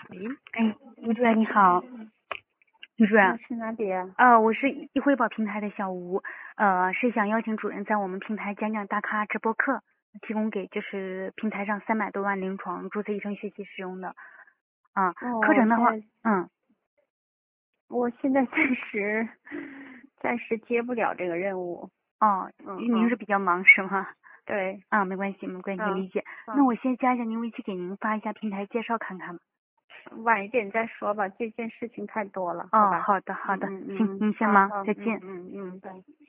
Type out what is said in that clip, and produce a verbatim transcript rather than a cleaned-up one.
喂， 哎，女主任你好，女主任， 是哪里啊？ 呃，我是易汇报平台的小吴，呃，是想邀请主任在我们平台讲讲大咖直播课，提供给就是平台上三百多万临床注册医生学习使用的，啊、 哦， 课程的话， 我现在嗯， 我现在暂时暂时接不了这个任务。 哦， 嗯嗯， 您是比较忙是吗？ 对， 啊，没关系，没关系， 嗯理解。那嗯， 我先加一下您微信，给您发一下平台介绍看看吧。 晚一点再说吧，这件事情太多了，好哦， 吧？ 好的，好嗯的，行， 嗯嗯， 您先忙， 好好， 再见。 嗯嗯嗯，对。